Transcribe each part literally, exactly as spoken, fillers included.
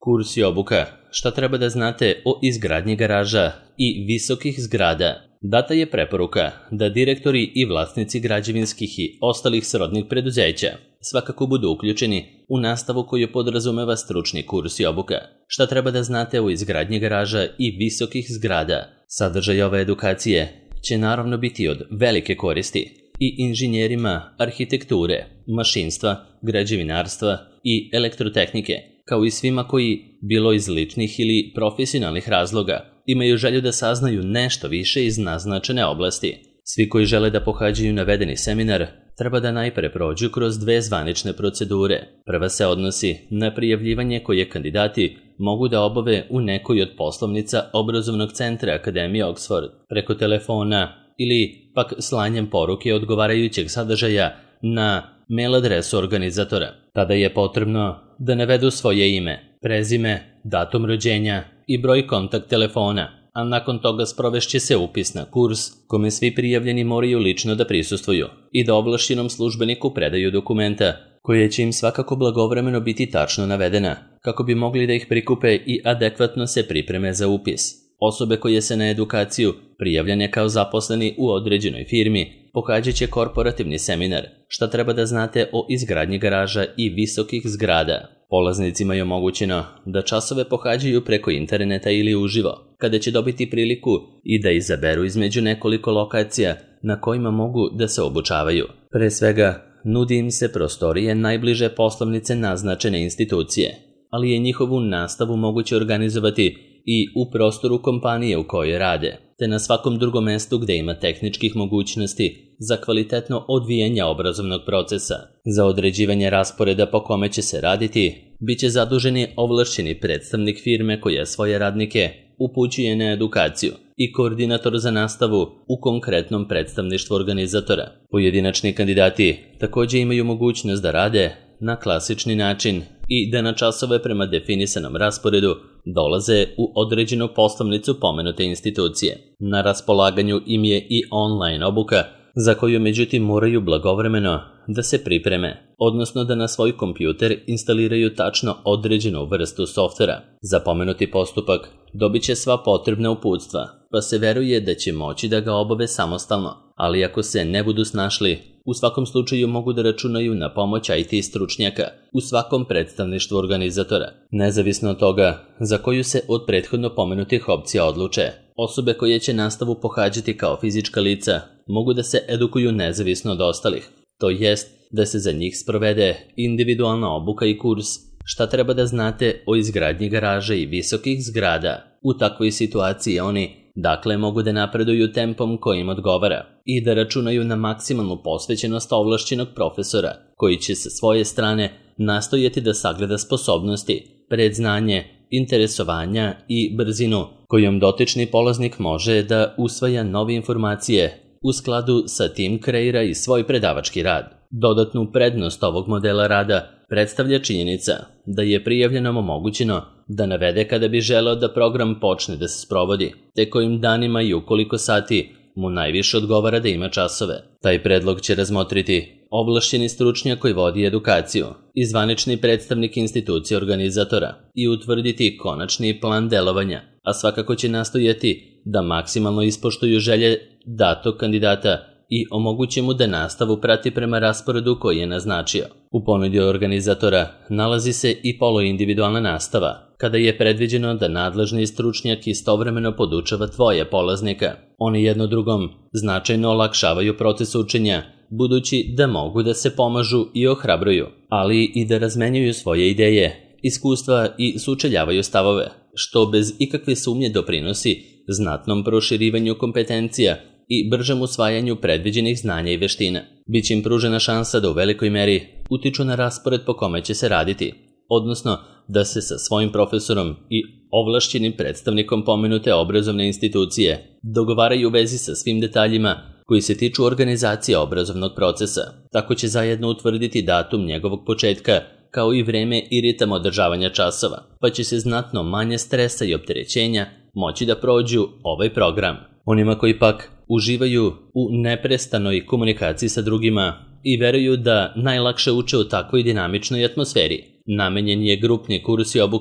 Kurs i obuka. Šta treba da znate o izgradnji garaža i visokih zgrada? Data je preporuka da direktori i vlasnici građevinskih i ostalih srodnih preduzeća svakako budu uključeni u nastavu koju podrazumeva stručni kurs i obuka. Šta treba da znate o izgradnji garaža i visokih zgrada? Sadržaj ove edukacije će naravno biti od velike koristi i inženjerima arhitekture, mašinstva, građevinarstva i elektrotehnike, kao i svima koji, bilo iz ličnih ili profesionalnih razloga, imaju želju da saznaju nešto više iz naznačene oblasti. Svi koji žele da pohađaju navedeni seminar treba da najpre prođu kroz dve zvanične procedure. Prva se odnosi na prijavljivanje koje kandidati mogu da obave u nekoj od poslovnica obrazovnog centra Akademije Oxford preko telefona ili pak slanjem poruke odgovarajućeg sadržaja na mail adresu organizatora. Tada je potrebno da navedu svoje ime, prezime, datum rođenja i broj kontakt telefona, a nakon toga sprovešće se upis na kurs kome svi prijavljeni moraju lično da prisustvuju i da ovlašćenom službeniku predaju dokumenta koje će im svakako blagovremeno biti tačno navedena, kako bi mogli da ih prikupe i adekvatno se pripreme za upis. Osobe koje se na edukaciju prijavljene kao zaposleni u određenoj firmi pohađat će korporativni seminar Šta treba da znate o izgradnji garaža i visokih zgrada. Polaznicima je omogućeno da časove pohađaju preko interneta ili uživo, kada će dobiti priliku i da izaberu između nekoliko lokacija na kojima mogu da se obučavaju. Pre svega, nudi im se prostorije najbliže poslovnice naznačene institucije, ali je njihovu nastavu moguće organizovati i u prostoru kompanije u kojoj rade, te na svakom drugom mestu gde ima tehničkih mogućnosti za kvalitetno odvijanje obrazovnog procesa. Za određivanje rasporeda po kome će se raditi, bit će zaduženi ovlašćeni predstavnik firme koja svoje radnike upućuje na edukaciju i koordinator za nastavu u konkretnom predstavništvu organizatora. Pojedinačni kandidati također imaju mogućnost da rade na klasični način i da na časove prema definisanom rasporedu dolaze u određenu poslovnicu pomenute institucije. Na raspolaganju im je i online obuka, za koju međutim moraju blagovremeno da se pripreme, odnosno da na svoj kompjuter instaliraju tačno određenu vrstu softvera. Za pomenuti postupak dobit će sva potrebna uputstva, pa se veruje da će moći da ga obave samostalno, ali ako se ne budu snašli, u svakom slučaju mogu da računaju na pomoć I T stručnjaka u svakom predstavništvu organizatora. Nezavisno od toga za koju se od prethodno pomenutih opcija odluče, osobe koje će nastavu pohađati kao fizička lica mogu da se edukuju nezavisno od ostalih, to jest da se za njih sprovede individualna obuka i kurs šta treba da znate o izgradnji garaža i visokih zgrada. U takvoj situaciji oni dakle mogu da napreduju tempom kojim odgovara i da računaju na maksimalnu posvećenost ovlašćenog profesora, koji će sa svoje strane nastojati da sagleda sposobnosti, predznanje, interesovanja i brzinu kojom dotični polaznik može da usvaja nove informacije. U skladu sa tim kreira i svoj predavački rad. Dodatnu prednost ovog modela rada predstavlja činjenica da je prijavljenom omogućeno da navede kada bi želeo da program počne da se sprovodi, te kojim danima i u koliko sati mu najviše odgovara da ima časove. Taj predlog će razmotriti ovlašćeni stručnjak koji vodi edukaciju i zvanični predstavnik institucije organizatora i utvrditi konačni plan delovanja, a svakako će nastojati da maksimalno ispoštuju želje datog kandidata i omogući mu da nastavu prati prema rasporedu koji je naznačio. U ponudi organizatora nalazi se i poluindividualna nastava, kada je predviđeno da nadležni stručnjak istovremeno podučava tvoje polaznika. Oni jedno drugom značajno olakšavaju proces učenja, budući da mogu da se pomažu i ohrabruju, ali i da razmenjuju svoje ideje, iskustva i sučeljavaju stavove, što bez ikakve sumnje doprinosi znatnom proširivanju kompetencija i bržem usvajanju predviđenih znanja i veština. Biće im pružena šansa da u velikoj meri utiču na raspored po kome će se raditi, odnosno da se sa svojim profesorom i ovlašćenim predstavnikom pomenute obrazovne institucije dogovaraju u vezi sa svim detaljima koji se tiču organizacije obrazovnog procesa. Tako će zajedno utvrditi datum njegovog početka, kao i vreme i ritam održavanja časova, pa će se znatno manje stresa i opterećenja moći da prođu ovaj program. Onima koji pak uživaju u neprestanoj komunikaciji sa drugima i veruju da najlakše uče u takvoj dinamičnoj atmosferi, namenjen je grupni kurs i obuka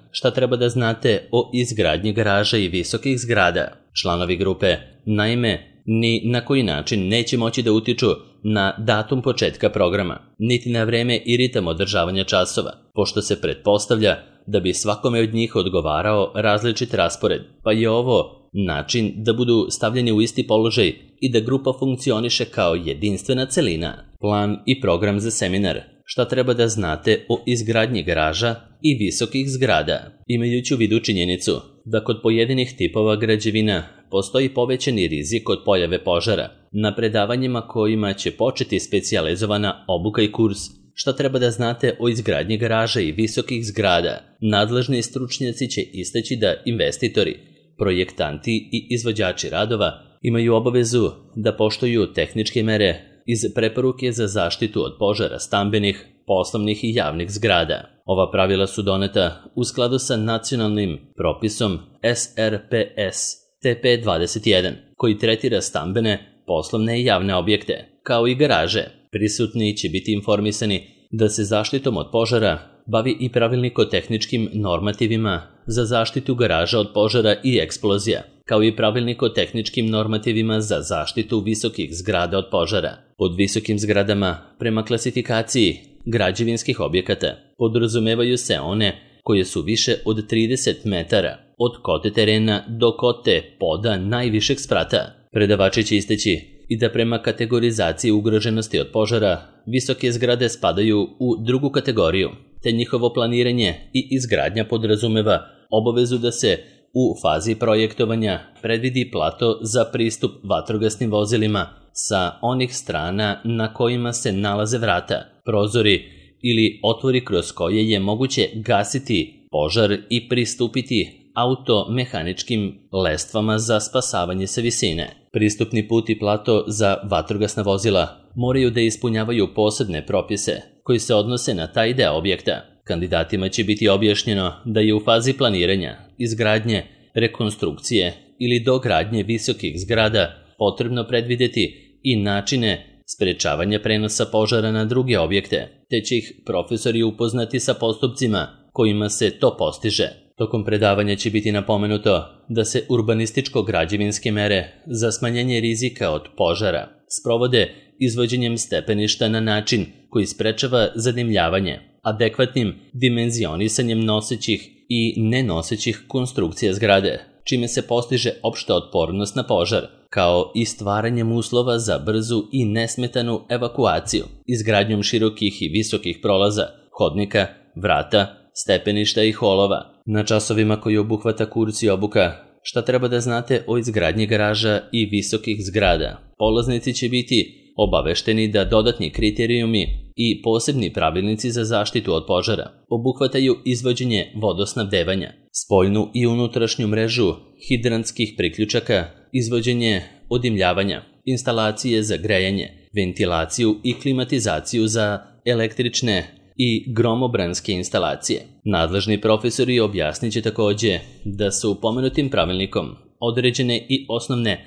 šta treba da znate o izgradnji garaža i visokih zgrada. Članovi grupe, naime, ni na koji način neće moći da utiču na datum početka programa, niti na vreme i ritam održavanja časova, pošto se pretpostavlja da bi svakome od njih odgovarao različit raspored, pa je ovo način da budu stavljeni u isti položaj i da grupa funkcioniše kao jedinstvena celina. Plan i program za seminar. Šta treba da znate o izgradnji garaža i visokih zgrada, imajući u vidu činjenicu da kod pojedinih tipova građevina postoji povećani rizik od pojave požara. Na predavanjima kojima će početi specijalizovana obuka i kurs šta treba da znate o izgradnji garaža i visokih zgrada, nadležni stručnjaci će istaći da investitori, projektanti i izvođači radova imaju obavezu da poštuju tehničke mere iz preporuke za zaštitu od požara stambenih, poslovnih i javnih zgrada. Ova pravila su doneta u skladu sa nacionalnim propisom S R P S T P dvadeset jedan, koji tretira stambene, poslovne i javne objekte, kao i garaže. Prisutni će biti informisani da se zaštitom od požara bavi i pravilnik o tehničkim normativima za zaštitu garaža od požara i eksplozija, kao i pravilnik o tehničkim normativima za zaštitu visokih zgrada od požara. Pod visokim zgradama, prema klasifikaciji građevinskih objekata, podrazumevaju se one koje su više od trideset metara od kote terena do kote poda najvišeg sprata. Predavači će isteći i da prema kategorizaciji ugroženosti od požara visoke zgrade spadaju u drugu kategoriju, te njihovo planiranje i izgradnja podrazumeva obavezu da se u fazi projektovanja predvidi plato za pristup vatrogasnim vozilima sa onih strana na kojima se nalaze vrata, prozori ili otvori kroz koje je moguće gasiti požar i pristupiti automehaničkim lestvama za spasavanje sa visine. Pristupni put i plato za vatrogasna vozila moraju da ispunjavaju posebne propise koji se odnose na taj deo objekta. Kandidatima će biti objašnjeno da je u fazi planiranja, izgradnje, rekonstrukcije ili dogradnje visokih zgrada potrebno predvideti i načine sprečavanja prenosa požara na druge objekte, te će ih profesori upoznati sa postupcima kojima se to postiže. Tokom predavanja će biti napomenuto da se urbanističko-građevinske mere za smanjenje rizika od požara sprovode izvođenjem stepeništa na način koji sprečava zadimljavanje, adekvatnim dimenzionisanjem nosećih i nenosećih konstrukcija zgrade, čime se postiže opšta otpornost na požar, kao i stvaranjem uslova za brzu i nesmetanu evakuaciju, izgradnjom širokih i visokih prolaza, hodnika, vrata, stepeništa i holova. Na časovima koji obuhvata kurs i obuka, šta treba da znate o izgradnji garaža i visokih zgrada, polaznici će biti obavešteni da dodatni kriterijumi i posebni pravilnici za zaštitu od požara obuhvataju izvođenje vodosnabdevanja, spoljnu i unutrašnju mrežu hidrantskih priključaka, izvođenje odimljavanja, instalacije za grejanje, ventilaciju i klimatizaciju za električne i gromobranske instalacije. Nadležni profesori objasnit će takođe da su pomenutim pravilnikom određene i osnovne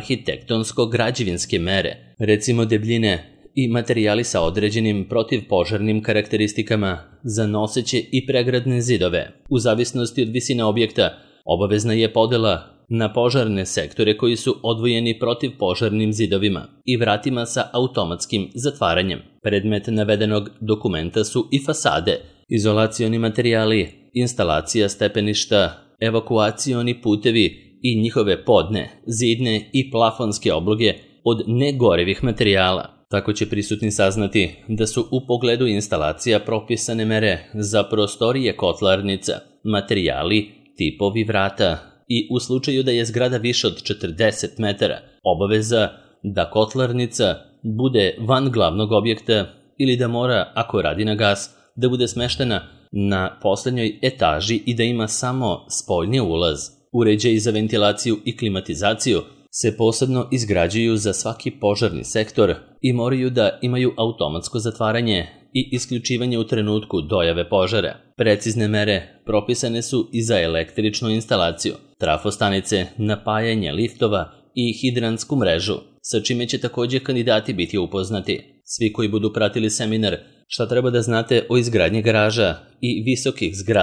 arhitektonsko-građevinske mere, recimo debljine i materijali sa određenim protivpožarnim karakteristikama za noseće i pregradne zidove. U zavisnosti od visine objekta, obavezna je podela na požarne sektore koji su odvojeni protivpožarnim zidovima i vratima sa automatskim zatvaranjem. Predmet navedenog dokumenta su i fasade, izolacioni materijali, instalacija stepeništa, evakuacioni putevi i njihove podne, zidne i plafonske obloge od negorevih materijala. Tako će prisutni saznati da su u pogledu instalacija propisane mere za prostorije kotlarnica, materijali, tipovi vrata i u slučaju da je zgrada više od četrdeset metara, obaveza da kotlarnica bude van glavnog objekta ili da mora, ako radi na gas, da bude smeštena na poslednjoj etaži i da ima samo spoljni ulaz. Uređaji za ventilaciju i klimatizaciju se posebno izgrađuju za svaki požarni sektor i moraju da imaju automatsko zatvaranje i isključivanje u trenutku dojave požara. Precizne mere propisane su i za električnu instalaciju, trafostanice, napajanje liftova i hidrantsku mrežu, sa čime će takođe kandidati biti upoznati. Svi koji budu pratili seminar šta treba da znate o izgradnji garaža i visokih zgrada,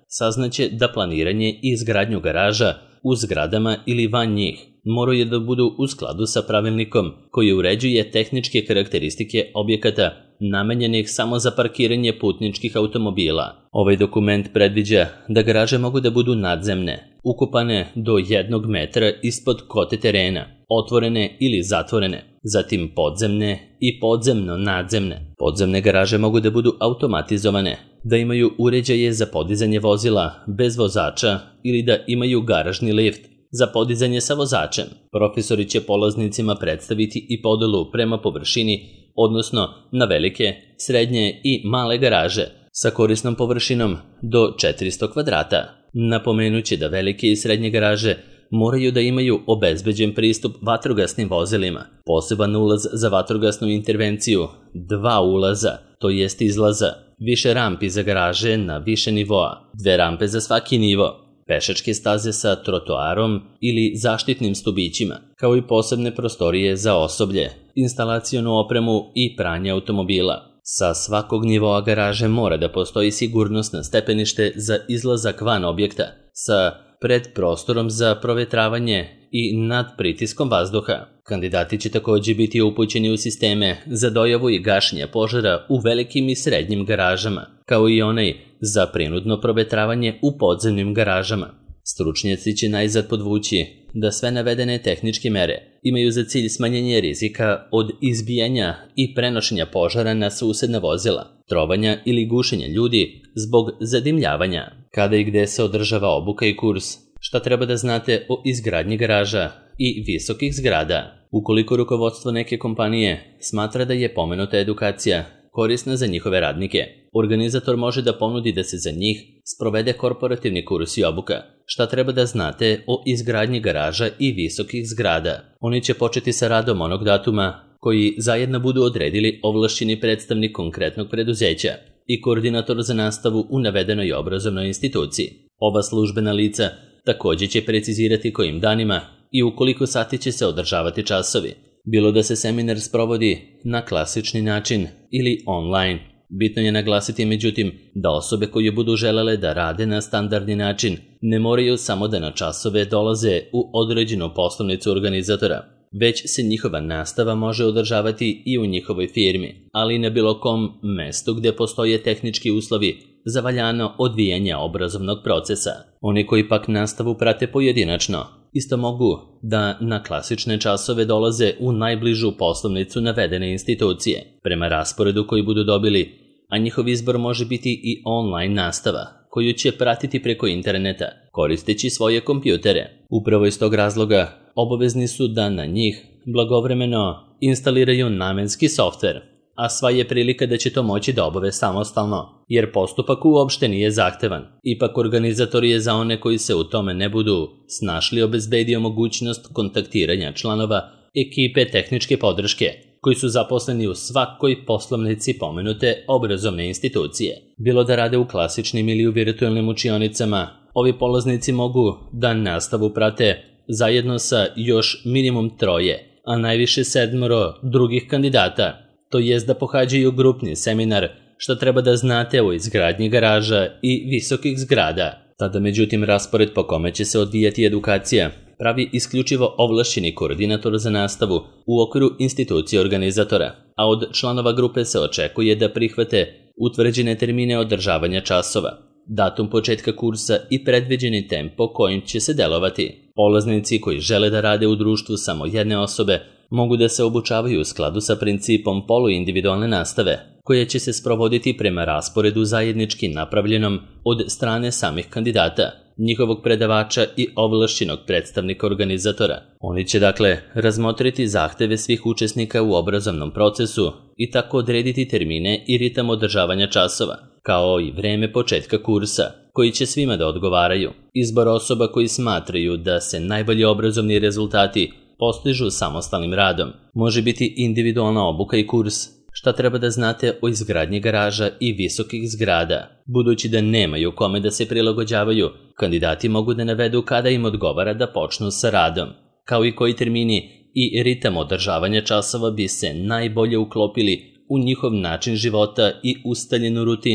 saznaće da planiranje i izgradnju garaža u zgradama ili van njih moraju da budu u skladu sa pravilnikom koji uređuje tehničke karakteristike objekata namenjenih samo za parkiranje putničkih automobila. Ovaj dokument predviđa da garaže mogu da budu nadzemne, ukopane do jednog metra ispod kote terena, otvorene ili zatvorene, zatim podzemne i podzemno-nadzemne. Podzemne garaže mogu da budu automatizovane, da imaju uređaje za podizanje vozila bez vozača ili da imaju garažni lift za podizanje sa vozačem. Profesori će polaznicima predstaviti i podelu prema površini, odnosno na velike, srednje i male garaže sa korisnom površinom do četiristo kvadrata. Napomenuće da velike i srednje garaže moraju da imaju obezbeđen pristup vatrogasnim vozilima, poseban ulaz za vatrogasnu intervenciju, dva ulaza, to jest izlaza, više rampi za garaže na više nivoa, dve rampe za svaki nivo, pešačke staze sa trotoarom ili zaštitnim stubićima, kao i posebne prostorije za osoblje, instalacionu opremu i pranje automobila. Sa svakog nivoa garaže mora da postoji sigurnosno stepenište za izlazak van objekta, sa pred prostorom za provetravanje i nad pritiskom vazduha. Kandidati će također biti upućeni u sisteme za dojavu i gašenje požara u velikim i srednjim garažama, kao i onaj za prinudno provetravanje u podzemnim garažama. Stručnjaci će najzad podvući da sve navedene tehničke mere imaju za cilj smanjenje rizika od izbijanja i prenošenja požara na susedna vozila, trovanja ili gušenja ljudi zbog zadimljavanja. Kada i gde se održava obuka i kurs? Šta treba da znate o izgradnji garaža i visokih zgrada? Ukoliko rukovodstvo neke kompanije smatra da je pomenuta edukacija korisna za njihove radnike, organizator može da ponudi da se za njih sprovede korporativni kurs i obuka. Šta treba da znate o izgradnji garaža i visokih zgrada? Oni će početi sa radom onog datuma koji zajedno budu odredili ovlašćeni predstavnik konkretnog preduzeća i koordinator za nastavu u navedenoj obrazovnoj instituciji. Ova službena lica također će precizirati kojim danima i u koliko sati će se održavati časovi, bilo da se seminar sprovodi na klasični način ili online. Bitno je naglasiti, međutim, da osobe koje budu želele da rade na standardni način ne moraju samo da na časove dolaze u određenu poslovnicu organizatora, već se njihova nastava može održavati i u njihovoj firmi, ali i na bilo kom mestu gde postoje tehnički uslovi za valjano odvijanje obrazovnog procesa. Oni koji pak nastavu prate pojedinačno, isto mogu da na klasične časove dolaze u najbližu poslovnicu navedene institucije, prema rasporedu koji budu dobili, a njihov izbor može biti i online nastava, koju će pratiti preko interneta, koristeći svoje kompjutere. Upravo iz tog razloga obavezni su da na njih blagovremeno instaliraju namenski softver, a sva je prilika da će to moći da obave samostalno, jer postupak uopšte nije zahtevan. Ipak organizator je za one koji se u tome ne budu snašli obezbedio mogućnost kontaktiranja članova ekipe tehničke podrške, koji su zaposleni u svakoj poslovnici pomenute obrazovne institucije. Bilo da rade u klasičnim ili u virtualnim učionicama, ovi polaznici mogu da nastavu prate zajedno sa još minimum troje, a najviše sedmoro drugih kandidata, to jest da pohađaju grupni seminar što treba da znate o izgradnji garaža i visokih zgrada. Tada međutim raspored po kome će se odvijati edukacija pravi isključivo ovlašćeni koordinator za nastavu u okviru institucije organizatora, a od članova grupe se očekuje da prihvate utvrđene termine održavanja časova, datum početka kursa i predviđeni tempo kojim će se delovati. Polaznici koji žele da rade u društvu samo jedne osobe mogu da se obučavaju u skladu sa principom poluindividualne nastave, koja će se sprovoditi prema rasporedu zajednički napravljenom od strane samih kandidata, njihovog predavača i ovlašćenog predstavnika organizatora. Oni će dakle razmotriti zahteve svih učesnika u obrazovnom procesu i tako odrediti termine i ritam održavanja časova, kao i vreme početka kursa, koji će svima da odgovaraju. Izbor osoba koji smatraju da se najbolji obrazovni rezultati postižu samostalnim radom. Može biti individualna obuka i kurs. Šta treba da znate o izgradnji garaža i visokih zgrada? Budući da nemaju kome da se prilagođavaju, kandidati mogu da navedu kada im odgovara da počnu sa radom, kao i koji termini i ritam održavanja časova bi se najbolje uklopili u njihov način života i ustaljenu rutinu.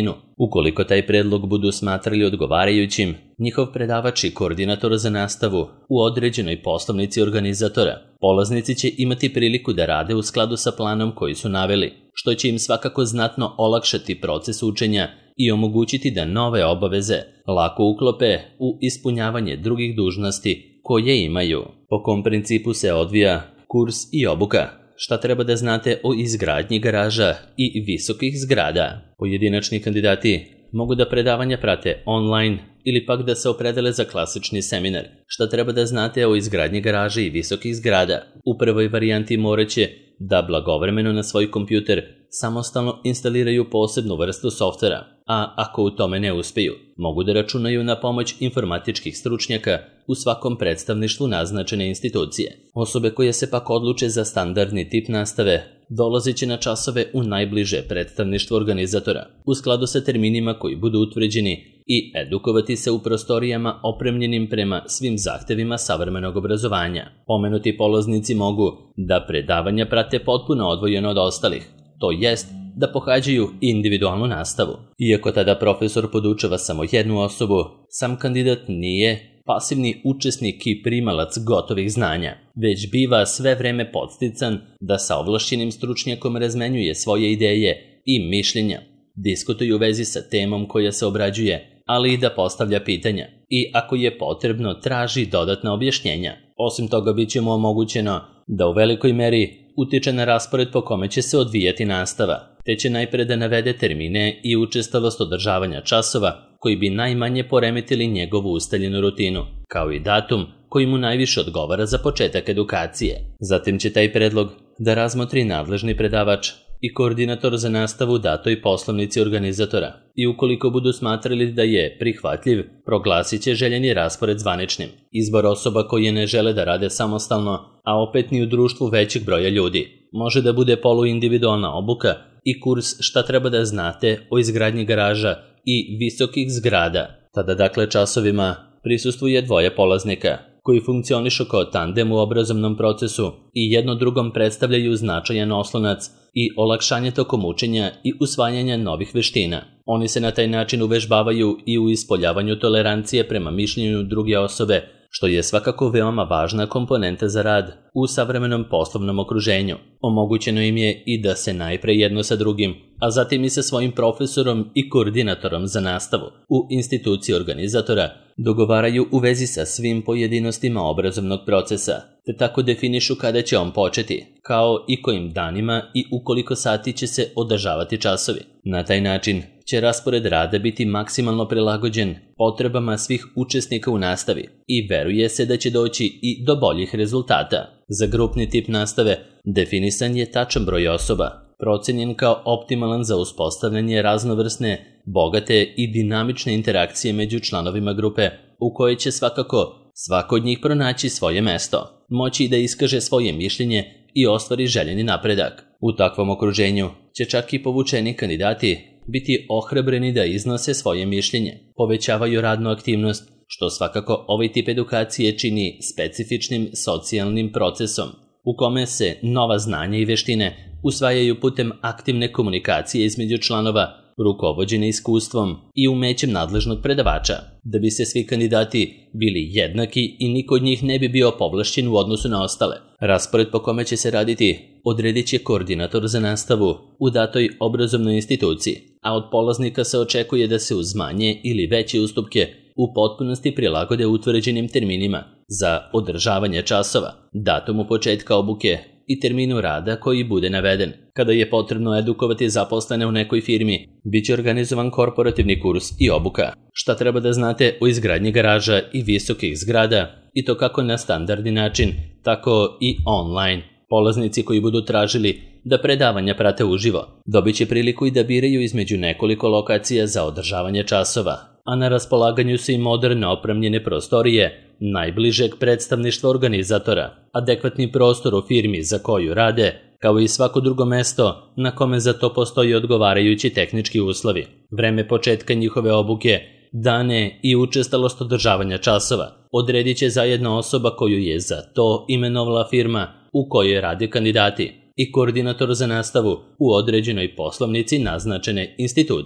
Ukoliko taj predlog budu smatrali odgovarajućim, njihov predavač i koordinator za nastavu u određenoj poslovnici organizatora, polaznici će imati priliku da rade u skladu sa planom koji su naveli, što će im svakako znatno olakšati proces učenja i omogućiti da nove obaveze lako uklope u ispunjavanje drugih dužnosti koje imaju. Po kom principu se odvija kurs i obuka? Šta treba da znate o izgradnji garaža i visokih zgrada? Pojedinačni kandidati mogu da predavanja prate online ili pak da se opredele za klasični seminar. Šta treba da znate o izgradnji garaža i visokih zgrada? U prvoj varijanti moraće da blagovremeno na svoj kompjuter samostalno instaliraju posebnu vrstu softvera, a ako u tome ne uspeju, mogu da računaju na pomoć informatičkih stručnjaka u svakom predstavništvu naznačene institucije. Osobe koje se pak odluče za standardni tip nastave dolazit će na časove u najbliže predstavništvo organizatora u skladu sa terminima koji budu utvrđeni i edukovati se u prostorijama opremljenim prema svim zahtevima savremenog obrazovanja. Pomenuti polaznici mogu da predavanja prate potpuno odvojeno od ostalih, to jest da pohađaju individualnu nastavu. Iako tada profesor podučava samo jednu osobu, sam kandidat nije pasivni učesnik i primalac gotovih znanja, već biva sve vreme podstican da sa ovlašćenim stručnjakom razmenjuje svoje ideje i mišljenja, diskutuje u vezi sa temom koja se obrađuje, ali i da postavlja pitanja i ako je potrebno traži dodatna objašnjenja. Osim toga bit će mu omogućeno da u velikoj meri utiče na raspored po kome će se odvijati nastava, te će najpre da navede termine i učestalost održavanja časova koji bi najmanje poremetili njegovu ustaljenu rutinu, kao i datum koji mu najviše odgovara za početak edukacije. Zatim će taj predlog da razmotri nadležni predavač i koordinator za nastavu datoj poslovnici organizatora i ukoliko budu smatrali da je prihvatljiv, proglasit će željeni raspored zvaničnim. Izbor osoba koje ne žele da rade samostalno, a opet ni u društvu većeg broja ljudi, može da bude poluindividualna obuka i kurs šta treba da znate o izgradnji garaža i visokih zgrada. Tada dakle časovima prisustvuje dvoje polaznika koji funkcionišu kao tandem u obrazovnom procesu i jedno drugom predstavljaju značajan oslonac i olakšanje tokom učenja i usvajanja novih veština. Oni se na taj način uvežbavaju i u ispoljavanju tolerancije prema mišljenju druge osobe, što je svakako veoma važna komponenta za rad u savremenom poslovnom okruženju. Omogućeno im je i da se najpre jedno sa drugim, a zatim i sa svojim profesorom i koordinatorom za nastavu u instituciji organizatora dogovaraju u vezi sa svim pojedinostima obrazovnog procesa, te tako definišu kada će on početi, kao i kojim danima i u koliko sati će se održavati časovi. Na taj način će raspored rada biti maksimalno prilagođen potrebama svih učesnika u nastavi i veruje se da će doći i do boljih rezultata. Za grupni tip nastave definisan je tačan broj osoba, procenjen kao optimalan za uspostavljanje raznovrsne, bogate i dinamične interakcije među članovima grupe u kojoj će svakako svako od njih pronaći svoje mesto, moći da iskaže svoje mišljenje i ostvari željeni napredak. U takvom okruženju će čak i povučeni kandidati biti ohrabreni da iznose svoje mišljenje, povećavaju radnu aktivnost, što svakako ovaj tip edukacije čini specifičnim socijalnim procesom, u kome se nova znanja i veštine usvajaju putem aktivne komunikacije između članova, rukovođene iskustvom i umećem nadležnog predavača, da bi se svi kandidati bili jednaki i niko od njih ne bi bio povlašćen u odnosu na ostale. Raspored po kome će se raditi odredit će koordinator za nastavu u datoj obrazovnoj instituciji, a od polaznika se očekuje da se uz manje ili veće ustupke u potpunosti prilagode utvrđenim terminima za održavanje časova, datumu početka obuke i terminu rada koji bude naveden. Kada je potrebno edukovati zaposlene u nekoj firmi, bit će organizovan korporativni kurs i obuka. Šta treba da znate o izgradnji garaža i visokih zgrada, i to kako na standardni način, tako i online. Polaznici koji budu tražili da predavanja prate uživo, dobit će priliku i da biraju između nekoliko lokacija za održavanje časova, a na raspolaganju su i moderne opremljene prostorije najbližeg predstavništva organizatora, adekvatni prostor u firmi za koju rade, kao i svako drugo mesto na kome za to postoji odgovarajući tehnički uslovi. Vreme početka njihove obuke, dane i učestalost održavanja časova odredit će zajedno osoba koju je za to imenovala firma u kojoj rade kandidati i koordinator za nastavu u određenoj poslovnici naznačene institucije.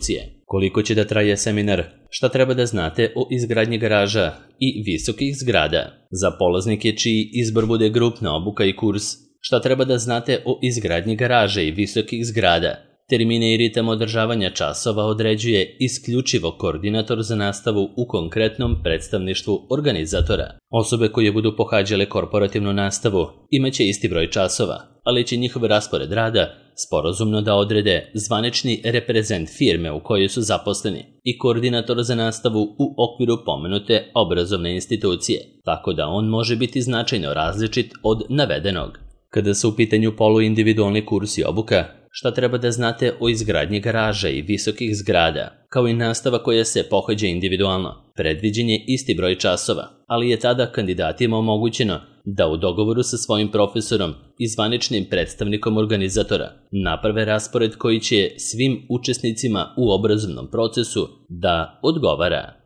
Koliko će da traje seminar? Šta treba da znate o izgradnji garaža i visokih zgrada? Za polaznike čiji izbor bude grupna obuka i kurs, šta treba da znate o izgradnji garaža i visokih zgrada? Termine i ritam održavanja časova određuje isključivo koordinator za nastavu u konkretnom predstavništvu organizatora. Osobe koje budu pohađale korporativnu nastavu imaće isti broj časova, ali će njihov raspored rada sporazumno da odrede zvanični reprezent firme u kojoj su zaposleni i koordinator za nastavu u okviru pomenute obrazovne institucije, tako da on može biti značajno različit od navedenog. Kada su u pitanju poluindividualni kurs i obuka, šta treba da znate o izgradnji garaža i visokih zgrada, kao i nastava koja se pohađa individualno. Predviđen je isti broj časova, ali je tada kandidatima omogućeno da u dogovoru sa svojim profesorom i zvaničnim predstavnikom organizatora naprave raspored koji će svim učesnicima u obrazovnom procesu da odgovara.